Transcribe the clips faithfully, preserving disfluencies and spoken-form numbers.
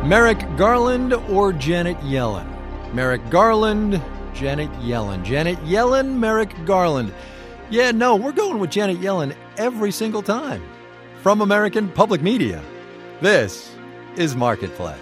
Merrick Garland or Janet Yellen? Merrick Garland, Janet Yellen. Janet Yellen, Merrick Garland. Yeah, no, we're going with Janet Yellen every single time. From American Public Media, this is Marketplace.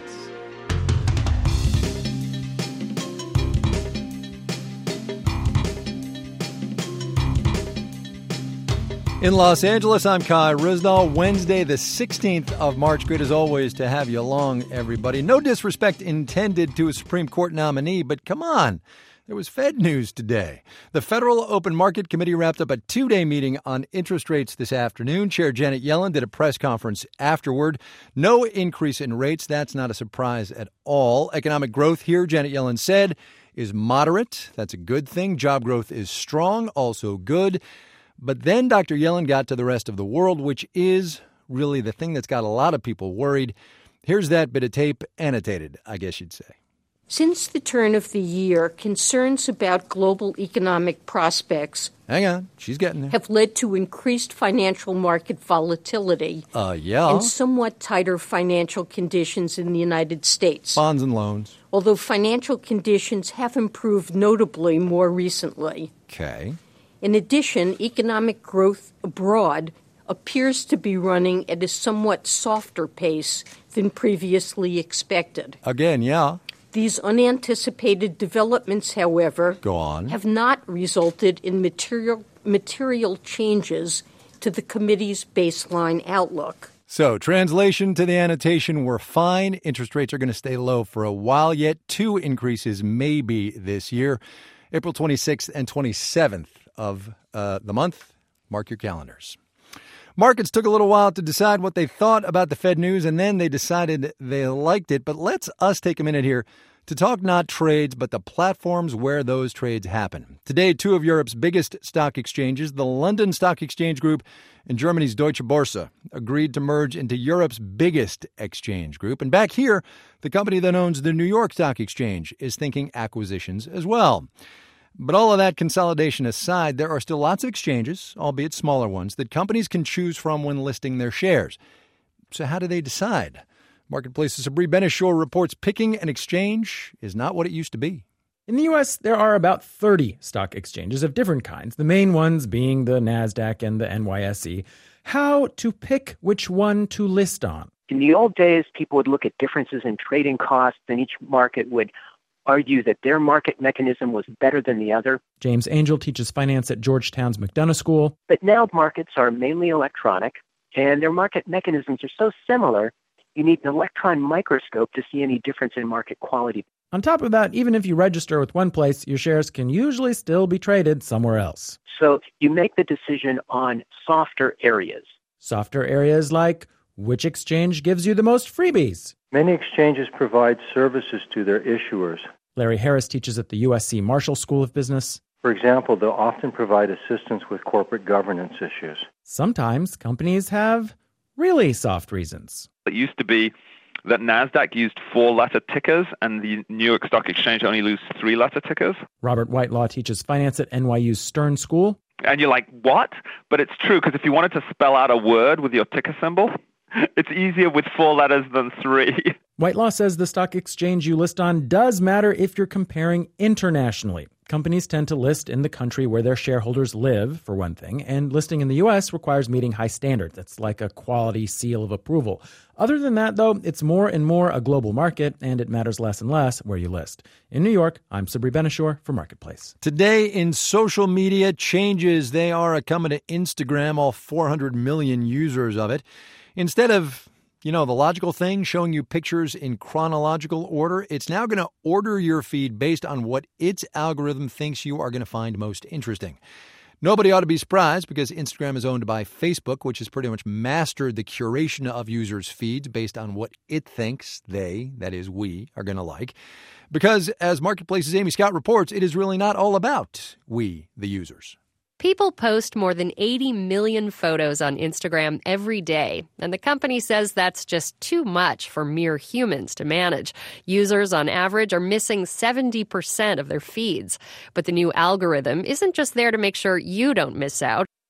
In Los Angeles, I'm Kai Ryssdal. Wednesday, the sixteenth of March. Good as always to have you along, everybody. No disrespect intended to a Supreme Court nominee, but come on. There was Fed news today. The Federal Open Market Committee wrapped up a two-day meeting on interest rates this afternoon. Chair Janet Yellen did a press conference afterward. No increase in rates. That's not a surprise at all. Economic growth here, Janet Yellen said, is moderate. That's a good thing. Job growth is strong, also good. But then Doctor Yellen got to the rest of the world, which is really the thing that's got a lot of people worried. Here's that bit of tape, annotated, I guess you'd say. Since the turn of the year, concerns about global economic prospects Hang on, she's getting there. have led to increased financial market volatility Uh, yeah. and somewhat tighter financial conditions in the United States. Bonds and loans. Although financial conditions have improved notably more recently. Okay. In addition, economic growth abroad appears to be running at a somewhat softer pace than previously expected. Again, yeah. These unanticipated developments, however, Go on. have not resulted in material material changes to the committee's baseline outlook. So, translation to the annotation, we're fine. Interest rates are going to stay low for a while yet. Two increases maybe this year. April twenty-sixth and twenty-seventh of uh, the month. Mark your calendars. Markets took a little while to decide what they thought about the Fed news, and then they decided they liked it. But let's us take a minute here to talk not trades, but the platforms where those trades happen. Today, two of Europe's biggest stock exchanges, the London Stock Exchange Group and Germany's Deutsche Börse, agreed to merge into Europe's biggest exchange group. And back here, the company that owns the New York Stock Exchange is thinking acquisitions as well. But all of that consolidation aside, there are still lots of exchanges, albeit smaller ones, that companies can choose from when listing their shares. So how do they decide? Marketplace's Sabri Benishore reports picking an exchange is not what it used to be. In the U S, there are about thirty stock exchanges of different kinds, the main ones being the NASDAQ and the N Y S E. How to pick which one to list on? In the old days, people would look at differences in trading costs, and each market would argue that their market mechanism was better than the other. James Angel teaches finance at Georgetown's McDonough School. But now markets are mainly electronic, and their market mechanisms are so similar, you need an electron microscope to see any difference in market quality. On top of that, even if you register with one place, your shares can usually still be traded somewhere else. So you make the decision on softer areas. Softer areas like which exchange gives you the most freebies? Many exchanges provide services to their issuers. Larry Harris teaches at the U S C Marshall School of Business. For example, they'll often provide assistance with corporate governance issues. Sometimes companies have really soft reasons. It used to be that NASDAQ used four-letter tickers and the New York Stock Exchange only used three-letter tickers. Robert Whitelaw teaches finance at N Y U's Stern School. And you're like, what? But it's true, because if you wanted to spell out a word with your ticker symbol, it's easier with four letters than three. Whitelaw says the stock exchange you list on does matter if you're comparing internationally. Companies tend to list in the country where their shareholders live, for one thing, and listing in the U S requires meeting high standards. It's like a quality seal of approval. Other than that, though, it's more and more a global market, and it matters less and less where you list. In New York, I'm Sabri Benishore for Marketplace. Today in social media, changes, they are coming to Instagram, all four hundred million users of it. Instead of, you know, the logical thing, showing you pictures in chronological order, it's now going to order your feed based on what its algorithm thinks you are going to find most interesting. Nobody ought to be surprised because Instagram is owned by Facebook, which has pretty much mastered the curation of users' feeds based on what it thinks they, that is we, are going to like. Because, as Marketplace's Amy Scott reports, it is really not all about we, the users. People post more than eighty million photos on Instagram every day, and the company says that's just too much for mere humans to manage. Users, on average, are missing seventy percent of their feeds. But the new algorithm isn't just there to make sure you don't miss out.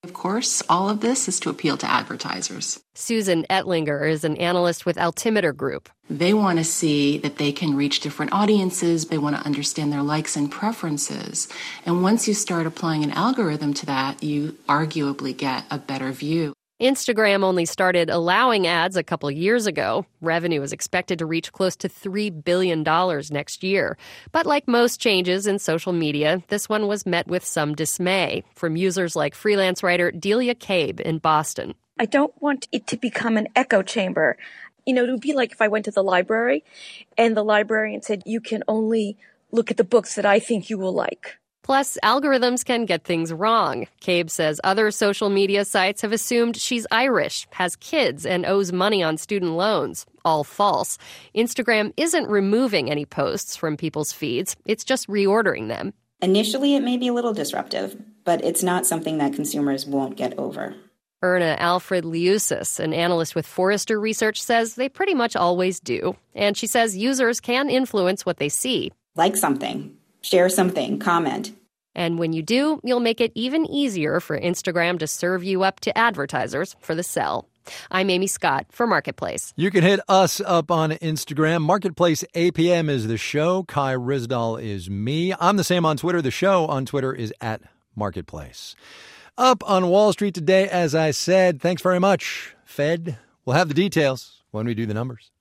Of course, all of this is to appeal to advertisers. Susan Ettlinger is an analyst with Altimeter Group. They want to see that they can reach different audiences. They want to understand their likes and preferences. And once you start applying an algorithm to that, you arguably get a better view. Instagram only started allowing ads a couple years ago. Revenue is expected to reach close to three billion dollars next year. But like most changes in social media, this one was met with some dismay from users like freelance writer Delia Cabe in Boston. I don't want it to become an echo chamber. You know, it would be like if I went to the library and the librarian said, you can only look at the books that I think you will like. Plus, algorithms can get things wrong. Cabe says other social media sites have assumed she's Irish, has kids, and owes money on student loans. All false. Instagram isn't removing any posts from people's feeds. It's just reordering them. Initially, it may be a little disruptive, but it's not something that consumers won't get over. Erna Alfred-Liusis, an analyst with Forrester Research, says they pretty much always do. And she says users can influence what they see. Like something. Share something, comment. And when you do, you'll make it even easier for Instagram to serve you up to advertisers for the sell. I'm Amy Scott for Marketplace. You can hit us up on Instagram. Marketplace A P M is the show. Kai Ryssdal is me. I'm the same on Twitter. The show on Twitter is at Marketplace. Up on Wall Street today, as I said, thanks very much, Fed. We'll have the details when we do the numbers.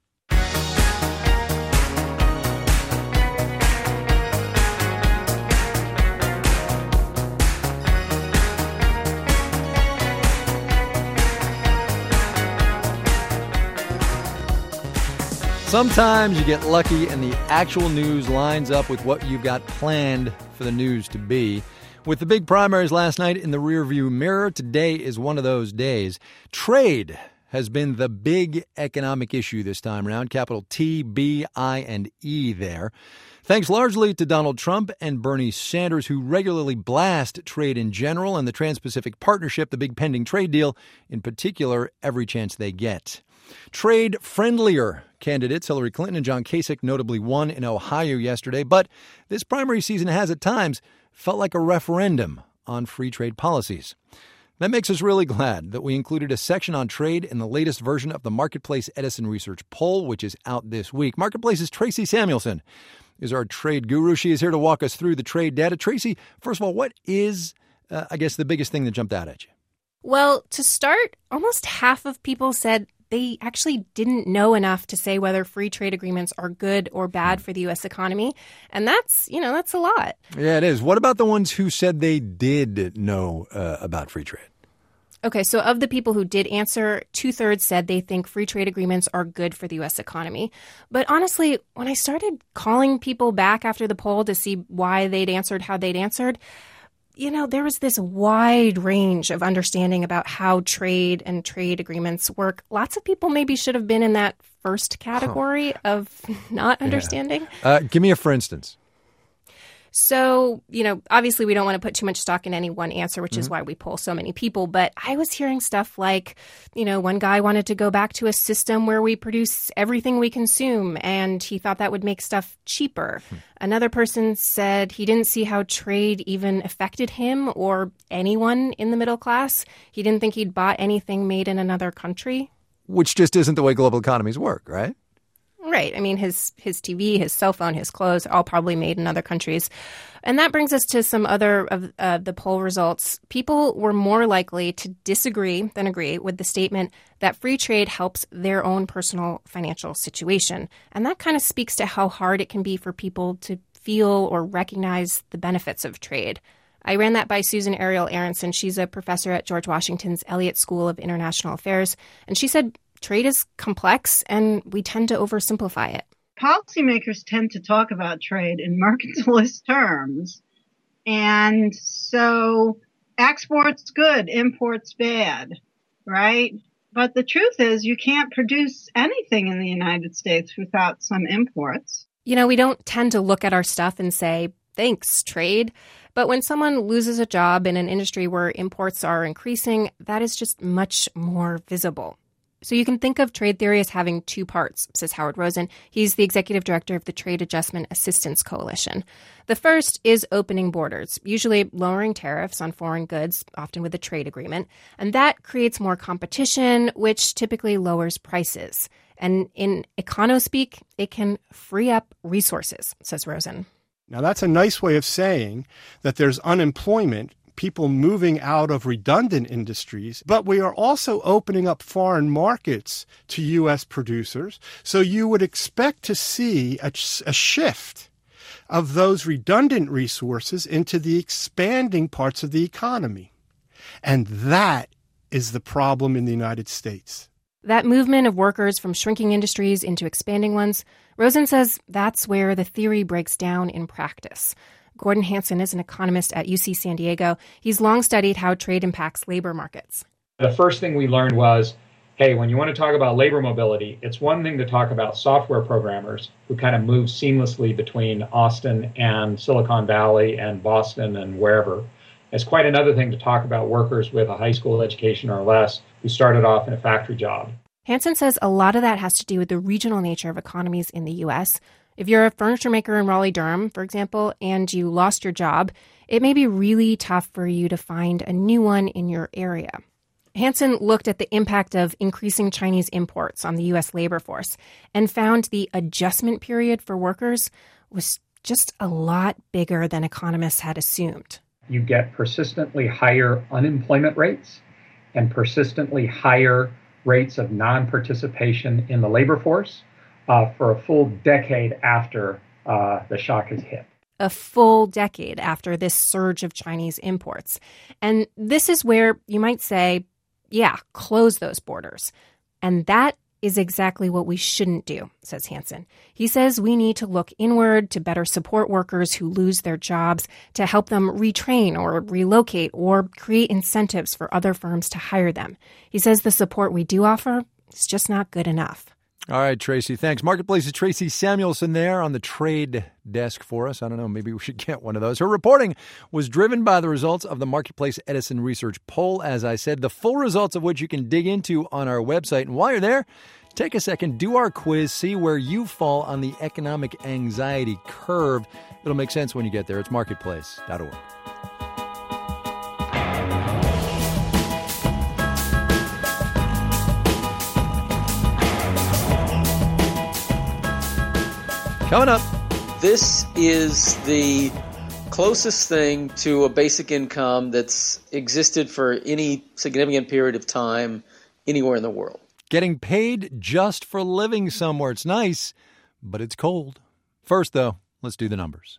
Sometimes you get lucky and the actual news lines up with what you've got planned for the news to be. With the big primaries last night in the rearview mirror, today is one of those days. Trade has been the big economic issue this time around, capital T, B, I, and E there. Thanks largely to Donald Trump and Bernie Sanders, who regularly blast trade in general and the Trans-Pacific Partnership, the big pending trade deal, in particular, every chance they get. Trade-friendlier candidates, Hillary Clinton and John Kasich, notably won in Ohio yesterday. But this primary season has at times felt like a referendum on free trade policies. That makes us really glad that we included a section on trade in the latest version of the Marketplace Edison Research poll, which is out this week. Marketplace's Tracy Samuelson is our trade guru. She is here to walk us through the trade data. Tracy, first of all, what is, uh, I guess, the biggest thing that jumped out at you? Well, to start, almost half of people said they actually didn't know enough to say whether free trade agreements are good or bad for the U S economy. And that's, you know, that's a lot. Yeah, it is. What about the ones who said they did know uh, about free trade? Okay, so of the people who did answer, two-thirds said they think free trade agreements are good for the U S economy. But honestly, when I started calling people back after the poll to see why they'd answered how they'd answered, you know, there was this wide range of understanding about how trade and trade agreements work. Lots of people maybe should have been in that first category oh. of not understanding. Yeah. Uh, give me a for instance. So, you know, obviously we don't want to put too much stock in any one answer, which mm-hmm. is why we poll so many people. But I was hearing stuff like, you know, one guy wanted to go back to a system where we produce everything we consume, and he thought that would make stuff cheaper. Hmm. Another person said he didn't see how trade even affected him or anyone in the middle class. He didn't think he'd bought anything made in another country. Which just isn't the way global economies work, right? Right. I mean, his his T V, his cell phone, his clothes, all probably made in other countries. And that brings us to some other of uh, the poll results. People were more likely to disagree than agree with the statement that free trade helps their own personal financial situation. And that kind of speaks to how hard it can be for people to feel or recognize the benefits of trade. I ran that by Susan Ariel Aronson. She's a professor at George Washington's Elliott School of International Affairs. And she said trade is complex, and we tend to oversimplify it. Policymakers tend to talk about trade in mercantilist terms. And so export's good, import's bad, right? But the truth is you can't produce anything in the United States without some imports. You know, we don't tend to look at our stuff and say, thanks, trade. But when someone loses a job in an industry where imports are increasing, that is just much more visible. So you can think of trade theory as having two parts, says Howard Rosen. He's the executive director of the Trade Adjustment Assistance Coalition. The first is opening borders, usually lowering tariffs on foreign goods, often with a trade agreement. And that creates more competition, which typically lowers prices. And in econospeak, it can free up resources, says Rosen. Now, that's a nice way of saying that there's unemployment, people moving out of redundant industries, but we are also opening up foreign markets to U S producers. So you would expect to see a, a shift of those redundant resources into the expanding parts of the economy. And that is the problem in the United States. That movement of workers from shrinking industries into expanding ones, Rosen says that's where the theory breaks down in practice. Gordon Hanson is an economist at U C San Diego. He's long studied how trade impacts labor markets. The first thing we learned was, hey, when you want to talk about labor mobility, it's one thing to talk about software programmers who kind of move seamlessly between Austin and Silicon Valley and Boston and wherever. It's quite another thing to talk about workers with a high school education or less who started off in a factory job. Hanson says a lot of that has to do with the regional nature of economies in the U S. If you're a furniture maker in Raleigh-Durham, for example, and you lost your job, it may be really tough for you to find a new one in your area. Hanson looked at the impact of increasing Chinese imports on the U S labor force and found the adjustment period for workers was just a lot bigger than economists had assumed. You get persistently higher unemployment rates and persistently higher rates of non-participation in the labor force uh, for a full decade after uh, the shock has hit. A full decade after this surge of Chinese imports. And this is where you might say, yeah, close those borders. And that is exactly what we shouldn't do, says Hanson. He says we need to look inward to better support workers who lose their jobs, to help them retrain or relocate or create incentives for other firms to hire them. He says the support we do offer is just not good enough. All right, Tracy, thanks. Marketplace's Tracy Samuelson there on the trade desk for us. I don't know, maybe we should get one of those. Her reporting was driven by the results of the Marketplace Edison Research poll, as I said, the full results of which you can dig into on our website. And while you're there, take a second, do our quiz, see where you fall on the economic anxiety curve. It'll make sense when you get there. It's marketplace dot org. Coming up. This is the closest thing to a basic income that's existed for any significant period of time anywhere in the world. Getting paid just for living somewhere. It's nice, but it's cold. First, though, let's do the numbers.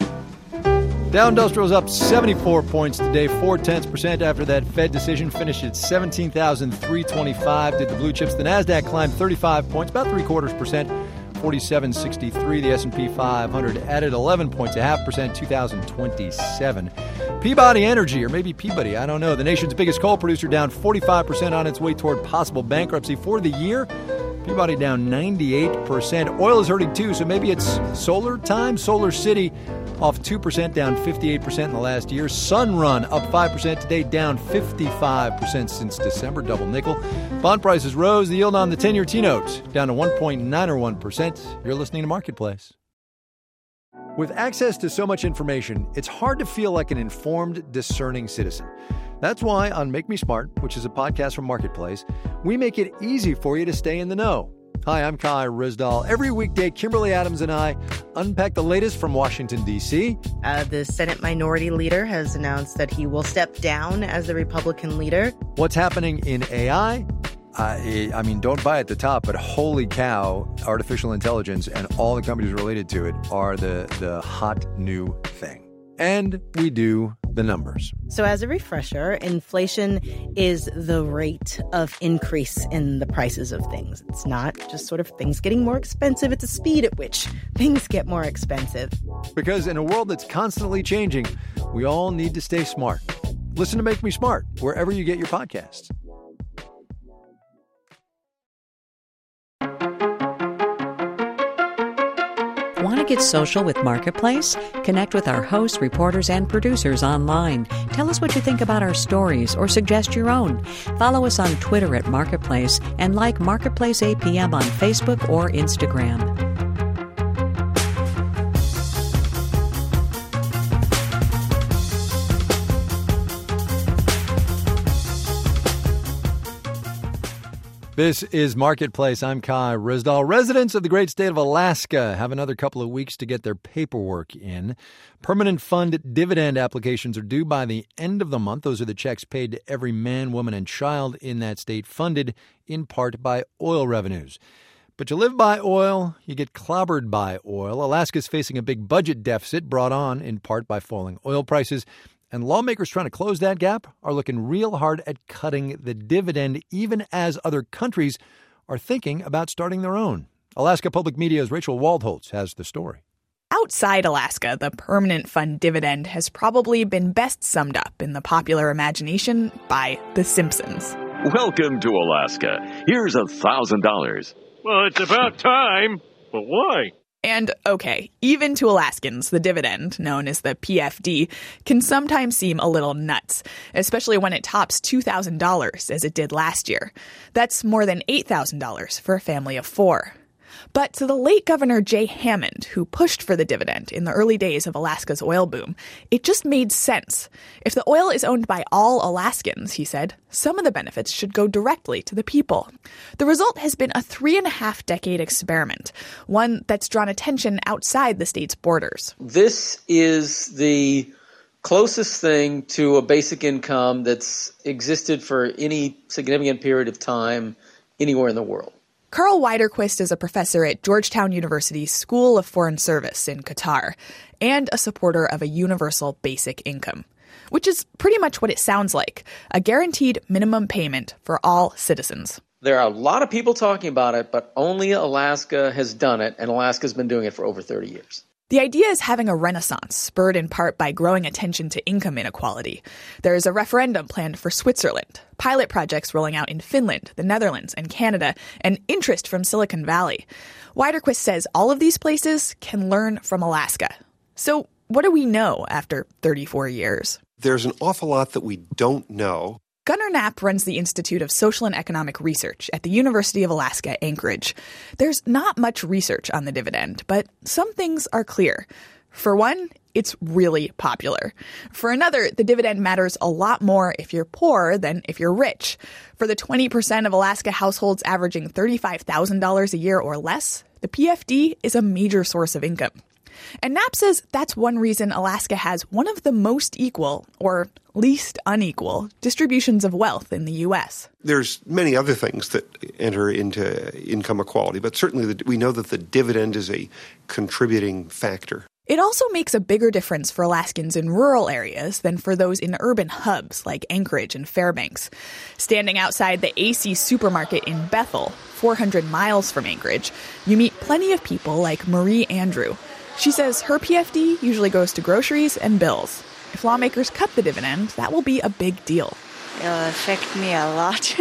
Dow Industrial's up seventy-four points today, four-tenths percent after that Fed decision, finished at seventeen thousand three hundred twenty-five. Did the blue chips. The NASDAQ climbed thirty-five points, about three-quarters percent, forty-seven sixty-three. The S and P five hundred added eleven points, a half percent, two thousand twenty-seven. Peabody Energy, or maybe Peabody, I don't know. The nation's biggest coal producer, down forty-five percent on its way toward possible bankruptcy for the year. Peabody down ninety-eight percent. Oil is hurting too, so maybe it's solar time. Solar City off two percent, down fifty-eight percent in the last year. Sunrun up five percent today, down fifty-five percent since December, double nickel. Bond prices rose. The yield on the ten-year T-note down to one point nine one percent. You're listening to Marketplace. With access to so much information, it's hard to feel like an informed, discerning citizen. That's why on Make Me Smart, which is a podcast from Marketplace, we make it easy for you to stay in the know. Hi, I'm Kai Rizdal. Every weekday, Kimberly Adams and I unpack the latest from Washington, D C. Uh, the Senate Minority Leader has announced that he will step down as the Republican leader. What's happening in A I? Uh, I mean, don't buy at the top, but holy cow, artificial intelligence and all the companies related to it are the, the hot new thing. And we do the numbers. So as a refresher, inflation is the rate of increase in the prices of things. It's not just sort of things getting more expensive. It's a speed at which things get more expensive. Because in a world that's constantly changing, we all need to stay smart. Listen to Make Me Smart wherever you get your podcasts. Want to get social with Marketplace? Connect with our hosts, reporters, and producers online. Tell us what you think about our stories or suggest your own. Follow us on Twitter at Marketplace and like Marketplace A P M on Facebook or Instagram. This is Marketplace. I'm Kai Ryssdal. Residents of the great state of Alaska have another couple of weeks to get their paperwork in. Permanent fund dividend applications are due by the end of the month. Those are the checks paid to every man, woman, and child in that state, funded in part by oil revenues. But you live by oil, you get clobbered by oil. Alaska's facing a big budget deficit brought on in part by falling oil prices. And lawmakers trying to close that gap are looking real hard at cutting the dividend, even as other countries are thinking about starting their own. Alaska Public Media's Rachel Waldholtz has the story. Outside Alaska, the permanent fund dividend has probably been best summed up in the popular imagination by The Simpsons. Welcome to Alaska. Here's a thousand dollars. Well, it's about time. But why? And, okay, even to Alaskans, the dividend, known as the P F D, can sometimes seem a little nuts, especially when it tops two thousand dollars, as it did last year. That's more than eight thousand dollars for a family of four. But to the late Governor Jay Hammond, who pushed for the dividend in the early days of Alaska's oil boom, it just made sense. If the oil is owned by all Alaskans, he said, some of the benefits should go directly to the people. The result has been a three and a half decade experiment, one that's drawn attention outside the state's borders. This is the closest thing to a basic income that's existed for any significant period of time anywhere in the world. Carl Widerquist is a professor at Georgetown University's School of Foreign Service in Qatar and a supporter of a universal basic income, which is pretty much what it sounds like, a guaranteed minimum payment for all citizens. There are a lot of people talking about it, but only Alaska has done it, and Alaska's been doing it for over thirty years. The idea is having a renaissance, spurred in part by growing attention to income inequality. There is a referendum planned for Switzerland, pilot projects rolling out in Finland, the Netherlands, and Canada, and interest from Silicon Valley. Widerquist says all of these places can learn from Alaska. So what do we know after thirty-four years? There's an awful lot that we don't know. Gunnar Knapp runs the Institute of Social and Economic Research at the University of Alaska, Anchorage. There's not much research on the dividend, but some things are clear. For one, it's really popular. For another, the dividend matters a lot more if you're poor than if you're rich. For the twenty percent of Alaska households averaging thirty-five thousand dollars a year or less, the P F D is a major source of income. And Knapp says that's one reason Alaska has one of the most equal, or least unequal, distributions of wealth in the U S. There's many other things that enter into income equality, but certainly the, we know that the dividend is a contributing factor. It also makes a bigger difference for Alaskans in rural areas than for those in urban hubs like Anchorage and Fairbanks. Standing outside the A C supermarket in Bethel, four hundred miles from Anchorage, you meet plenty of people like Marie Andrew. She says her P F D usually goes to groceries and bills. If lawmakers cut the dividend, that will be a big deal. It'll affect me a lot.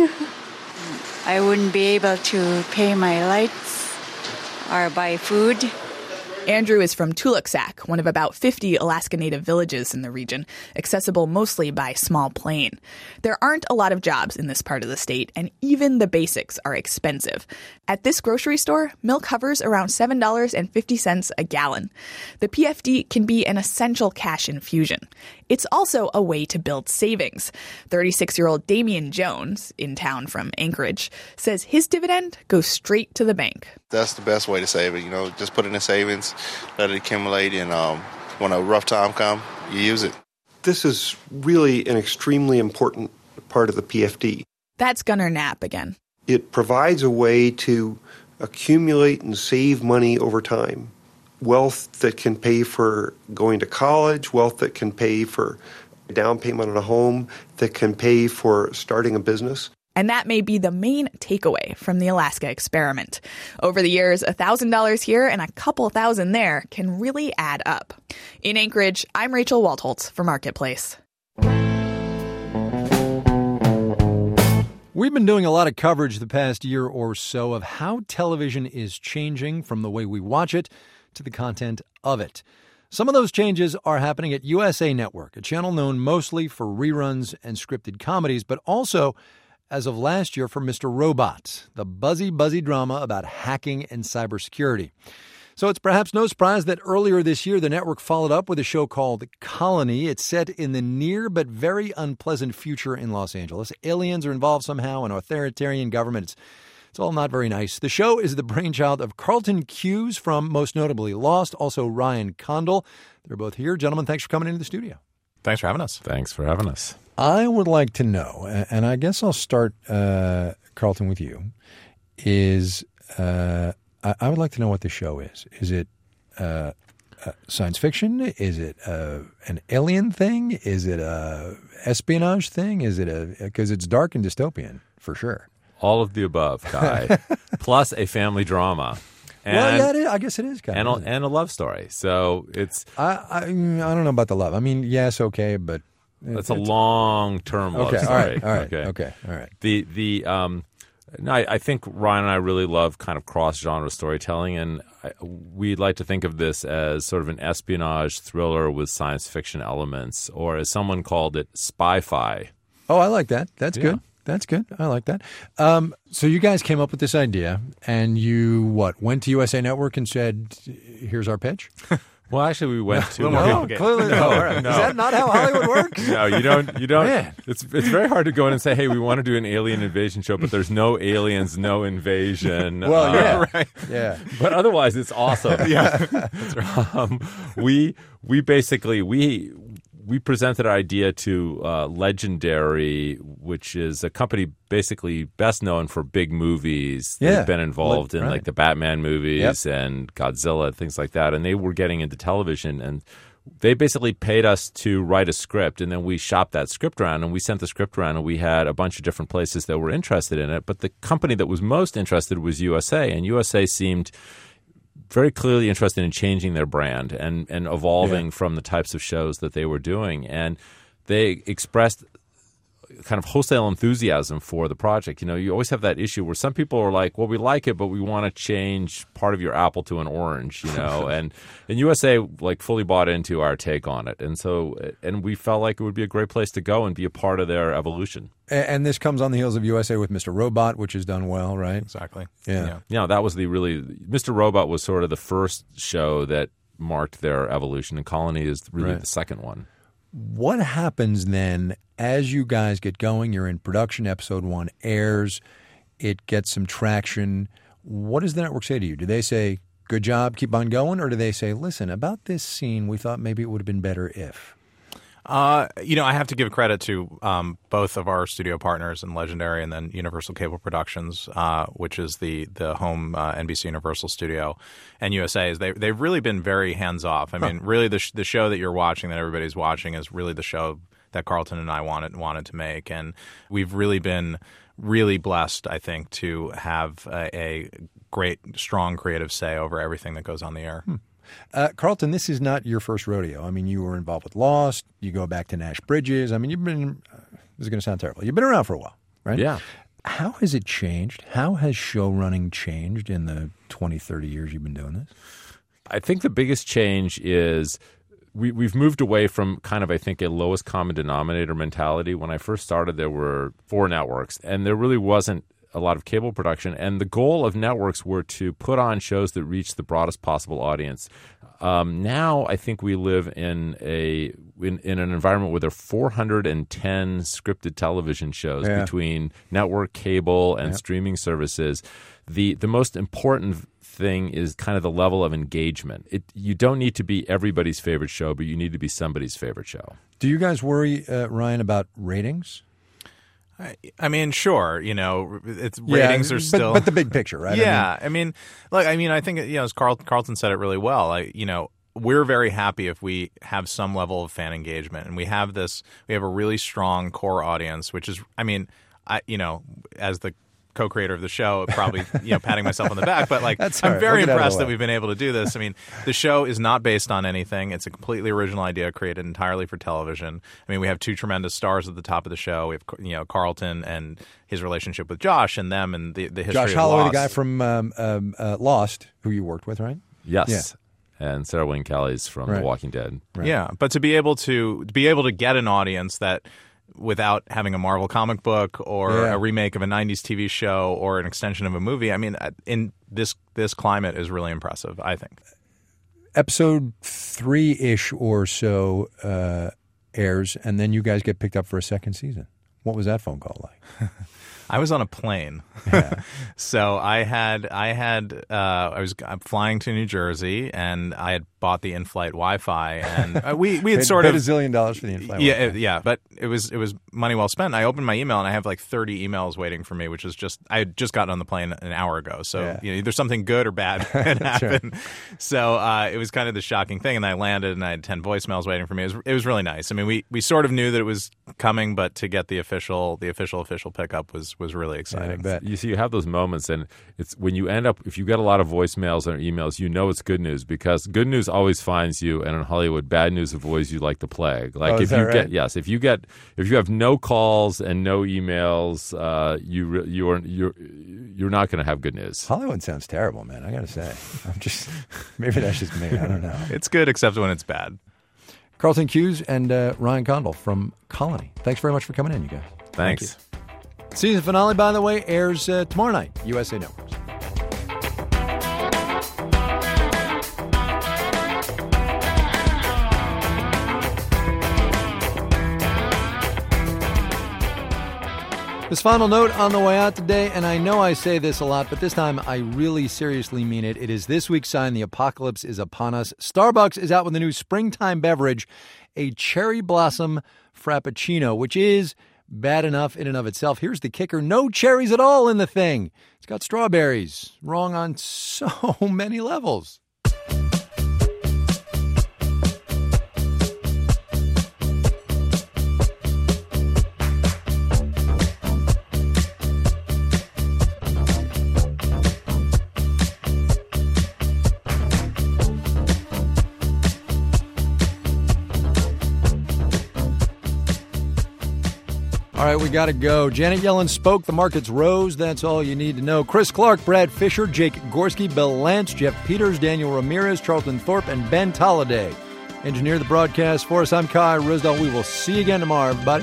I wouldn't be able to pay my lights or buy food. Andrew is from Tuluksak, one of about fifty Alaska Native villages in the region, accessible mostly by small plane. There aren't a lot of jobs in this part of the state, and even the basics are expensive. At this grocery store, milk hovers around seven dollars and fifty cents a gallon. The P F D can be an essential cash infusion. It's also a way to build savings. thirty-six-year-old Damian Jones, in town from Anchorage, says his dividend goes straight to the bank. That's the best way to save it. You know, just put it in savings, let it accumulate, and um, when a rough time comes, you use it. This is really an extremely important part of the P F D. That's Gunnar Knapp again. It provides a way to accumulate and save money over time. Wealth that can pay for going to college, wealth that can pay for a down payment on a home, that can pay for starting a business. And that may be the main takeaway from the Alaska experiment. Over the years, one thousand dollars here and a couple thousand there can really add up. In Anchorage, I'm Rachel Waldholtz for Marketplace. We've been doing a lot of coverage the past year or so of how television is changing from the way we watch it to the content of it. Some of those changes are happening at U S A Network, a channel known mostly for reruns and scripted comedies, but also, as of last year, for Mister Robot, the buzzy, buzzy drama about hacking and cybersecurity. So it's perhaps no surprise that earlier this year, the network followed up with a show called Colony. It's set in the near but very unpleasant future in Los Angeles. Aliens are involved somehow, an authoritarian government. It's, it's all not very nice. The show is the brainchild of Carlton Cuse from, most notably, Lost, also Ryan Condal. They're both here. Gentlemen, thanks for coming into the studio. Thanks for having us. Thanks for having us. I would like to know, and I guess I'll start, uh, Carlton, with you, is... Uh, I would like to know what the show is. Is it uh, uh, science fiction? Is it uh, an alien thing? Is it a espionage thing? Is it a because it's dark and dystopian for sure. All of the above, Kai, plus a family drama. And, well, yeah, it is. I guess it is. Kind and, of, a, and a love story. So it's. I, I I don't know about the love. I mean, yes, okay, but it's, it's a long term love okay, story. All right, all right, okay, okay, all right. The the um. No, I, I think Ryan and I really love kind of cross-genre storytelling, and I, we'd like to think of this as sort of an espionage thriller with science fiction elements, or as someone called it, spy-fi. Oh, I like that. That's Yeah. good. That's good. I like that. Um, so you guys came up with this idea, and you, what, went to U S A Network and said, here's our pitch? Well, actually, we went to. No, clearly no. All right. no. Is that not how Hollywood works? No, you don't. You don't. Man. It's it's very hard to go in and say, "Hey, we want to do an alien invasion show," but there's no aliens, no invasion. Well, uh, yeah, right. yeah. But otherwise, it's awesome. Yeah, that's right. Um, we we basically we. We presented our idea to uh, Legendary, which is a company basically best known for big movies. Yeah. They've been involved in Right. like the Batman movies Yep. and Godzilla, things like that. And they were getting into television, and they basically paid us to write a script, and then we shopped that script around, and we sent the script around, and we had a bunch of different places that were interested in it. But the company that was most interested was U S A, and U S A seemed very clearly interested in changing their brand and, and evolving Yeah. from the types of shows that they were doing. And they expressed kind of wholesale enthusiasm for the project. You know, you always have that issue where some people are like, well, we like it, but we want to change part of your apple to an orange, you know. and and U S A like fully bought into our take on it. And so and we felt like it would be a great place to go and be a part of their evolution. And, and this comes on the heels of U S A with Mister Robot, which has done well, right? Exactly. Yeah. Yeah. You know, that was the really Mister Robot was sort of the first show that marked their evolution, and Colony is really Right. the second one. What happens then as you guys get going? You're in production, episode one airs, it gets some traction. What does the network say to you? Do they say, good job, keep on going? Or do they say, listen, about this scene, we thought maybe it would have been better if? Uh, you know, I have to give credit to um, both of our studio partners in Legendary and then Universal Cable Productions, uh, which is the the home uh, N B C Universal studio, and U S A. Is they they've really been very hands off. I mean, huh. really the sh- the show that you're watching, that everybody's watching, is really the show that Carlton and I wanted wanted to make, and we've really been really blessed, I think, to have a, a great, strong creative say over everything that goes on the air. Hmm. Uh, Carlton, this is not your first rodeo. I mean, you were involved with Lost. You go back to Nash Bridges. I mean, you've been, uh, this is going to sound terrible. You've been around for a while, right? Yeah. How has it changed? How has show running changed in the twenty, thirty years you've been doing this? I think the biggest change is we, we've moved away from kind of, I think, a lowest common denominator mentality. When I first started, there were four networks, and there really wasn't a lot of cable production, and the goal of networks were to put on shows that reach the broadest possible audience. Um, now I think we live in a in, in an environment where there are four hundred ten scripted television shows yeah. between network, cable, and yeah. streaming services. The the most important thing is kind of the level of engagement. It, you don't need to be everybody's favorite show, but you need to be somebody's favorite show. Do you guys worry, uh, Ryan, about ratings? I, I mean, sure, you know, it's yeah, ratings are but, still, but the big picture, right? Yeah, I mean, I mean, look, I mean, I think you know, as Carl, Carlton said it really well. I, you know, we're very happy if we have some level of fan engagement, and we have this. We have a really strong core audience, which is, I mean, I, you know, as the co-creator of the show, probably you know patting myself on the back, but like That's I'm right. very we'll impressed that we've been able to do this. I mean, the show is not based on anything. It's a completely original idea created entirely for television. I mean, we have two tremendous stars at the top of the show. We have you know Carlton and his relationship with Josh, and them and the the history Josh of Holloway, Lost. the guy from um, um, uh, Lost, who you worked with, right? Yes. Yeah. and Sarah Wayne Callies from Right. The Walking Dead. Yeah, but to be able to to be able to get an audience that, without having a Marvel comic book or Yeah. a remake of a nineties T V show or an extension of a movie, I mean, in this this climate is really impressive, I think. Episode three-ish or so uh, airs, and then you guys get picked up for a second season. What was that phone call like? I was on a plane, Yeah. so I had I had uh, I was I'm flying to New Jersey, and I had bought the in-flight Wi-Fi, and uh, we we had Paid- sort paid of a zillion dollars for the in-flight Yeah, Wi-Fi. it- yeah, but it was it was money well spent. I opened my email, and I have like thirty emails waiting for me, which is just I had just gotten on the plane an hour ago, so Yeah. you know, either something good or bad had That's right. happened. So uh, it was kind of the shocking thing, and I landed, and I had ten voicemails waiting for me. It was, it was really nice. I mean, we, we sort of knew that it was coming, but to get the official the official official pickup was was really exciting. You see, you have those moments, and it's when you end up, if you get a lot of voicemails or emails, you know it's good news, because good news always finds you, and in Hollywood, bad news avoids you like the plague. Like Oh, if is that you right? get yes, if you get if you have no calls and no emails, uh, you re- you are you're you're not going to have good news. Hollywood sounds terrible, man. I got to say, I'm just maybe that's just me. I don't know. It's good except when it's bad. Carlton Cuse and uh, Ryan Condal from Colony. Thanks very much for coming in, you guys. Thank Thanks. you. Season finale, by the way, airs uh, tomorrow night, U S A Networks. This final note on the way out today, and I know I say this a lot, but this time I really seriously mean it. It is this week's sign the apocalypse is upon us. Starbucks is out with a new springtime beverage, a cherry blossom frappuccino, which is bad enough in and of itself. Here's the kicker. No cherries at all in the thing. It's got strawberries. Wrong on so many levels. All right, we got to go. Janet Yellen spoke. The markets rose. That's all you need to know. Chris Clark, Brad Fisher, Jake Gorski, Bill Lance, Jeff Peters, Daniel Ramirez, Charlton Thorpe, and Ben Tolliday. Engineer the broadcast for us. I'm Kai Risdall. We will see you again tomorrow, everybody.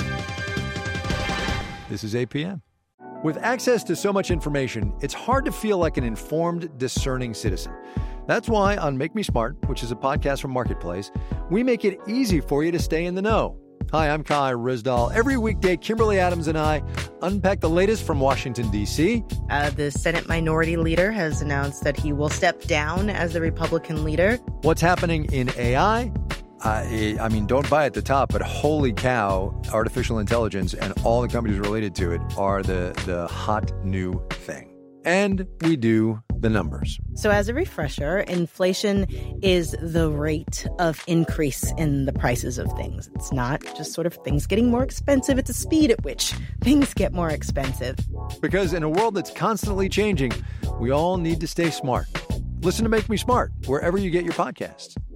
This is A P M. With access to so much information, it's hard to feel like an informed, discerning citizen. That's why on Make Me Smart, which is a podcast from Marketplace, we make it easy for you to stay in the know. Hi, I'm Kai Risdall. Every weekday, Kimberly Adams and I unpack the latest from Washington, D C Uh, the Senate Minority Leader has announced that he will step down as the Republican leader. What's happening in A I? I, I mean, don't buy at the top, but holy cow, artificial intelligence and all the companies related to it are the, the hot new thing. And we do the numbers. So as a refresher, inflation is the rate of increase in the prices of things. It's not just sort of things getting more expensive. It's the speed at which things get more expensive. Because in a world that's constantly changing, we all need to stay smart. Listen to Make Me Smart wherever you get your podcasts.